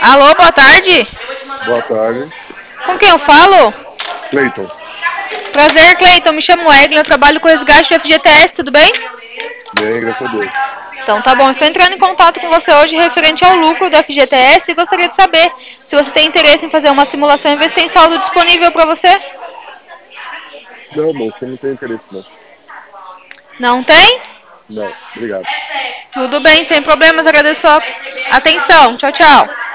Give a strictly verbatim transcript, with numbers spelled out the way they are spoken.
Alô, boa tarde. Boa tarde. Com quem eu falo? Cleiton. Prazer, Cleiton. Me chamo Eglin, eu trabalho com resgate do F G T S, tudo bem? Bem, graças a Deus. Então tá bom, estou entrando em contato com você hoje referente ao lucro do F G T S e gostaria de saber se você tem interesse em fazer uma simulação e ver se tem saldo disponível para você. Não, moço, eu não tenho interesse, não. Não tem? Não, obrigado. Tudo bem, sem problemas, agradeço a atenção. Tchau, tchau.